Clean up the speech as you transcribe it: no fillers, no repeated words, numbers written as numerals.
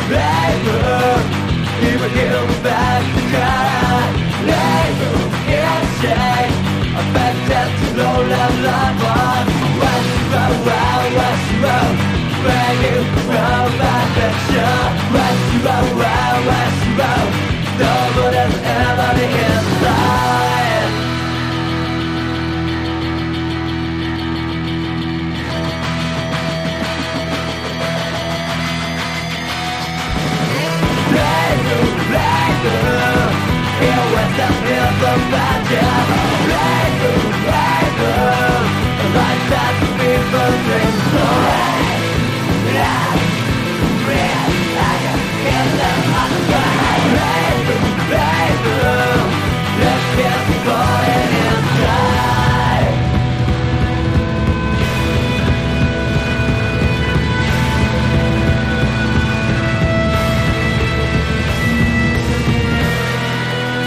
Labor, even give back the car. Labor, insane. Affected to low level of one. West road, when you from my picture. West road, nobody's ever the inside. Here with the river magic. Like that people drink.